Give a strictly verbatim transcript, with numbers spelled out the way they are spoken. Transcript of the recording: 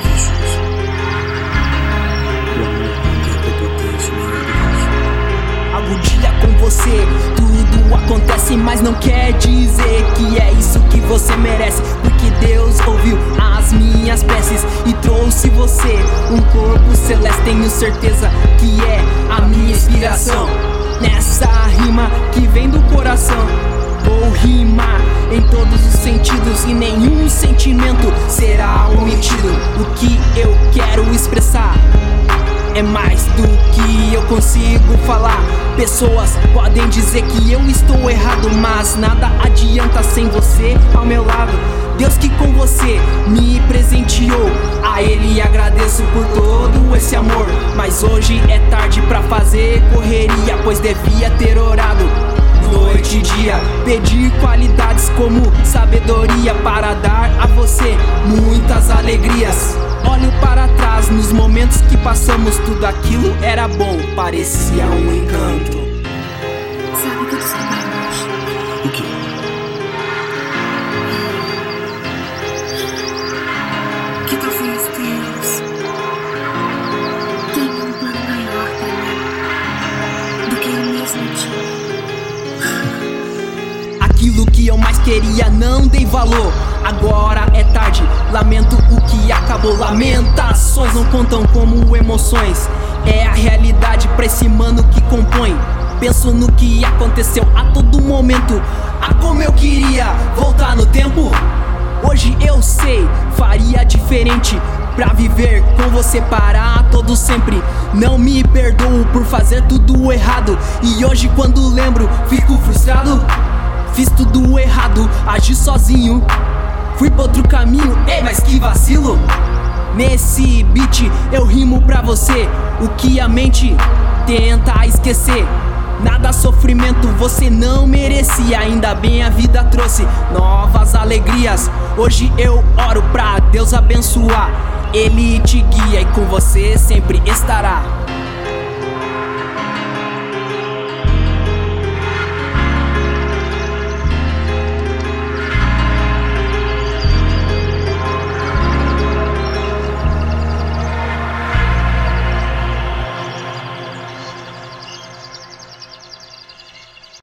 Algum dia com você tudo acontece, mas não quer dizer que é isso que você merece. Porque Deus ouviu as minhas preces e trouxe você um corpo celeste. Tenho certeza que é a minha inspiração. Nessa rima que vem do coração, vou rimar em todos os sentidos e nenhum sentimento será omitido. O que eu quero expressar é mais do que eu consigo falar. Pessoas podem dizer que eu estou errado, mas nada adianta sem você ao meu lado. Deus que com você me presenteou, a Ele agradeço por todo esse amor. Mas hoje é tarde pra fazer correria, pois devia ter orado noite e dia, pedir qualidades como sabedoria para dar a você muitas alegrias. Olho para trás nos momentos que passamos, tudo aquilo era bom, parecia um encanto. Sabe o que eu descobri hoje? O quê? Que talvez Deus tenha um plano maior pra mim do que eu mesmo tinha. Aquilo que eu mais queria não dei valor, agora é tarde, lamento o que acabou. Lamentações não contam como emoções, é a realidade pra esse mano que compõe. Penso no que aconteceu a todo momento, ah, como eu queria voltar no tempo. Hoje eu sei, faria diferente pra viver com você para todo sempre. Não me perdoo por fazer tudo errado, e hoje quando lembro fico frustrado. Fiz tudo errado, agi sozinho, fui pra outro caminho, ei, mas que vacilo. Nesse beat eu rimo pra você o que a mente tenta esquecer. Nada sofrimento você não merecia, ainda bem a vida trouxe novas alegrias. Hoje eu oro pra Deus abençoar, Ele te guia e com você sempre estará.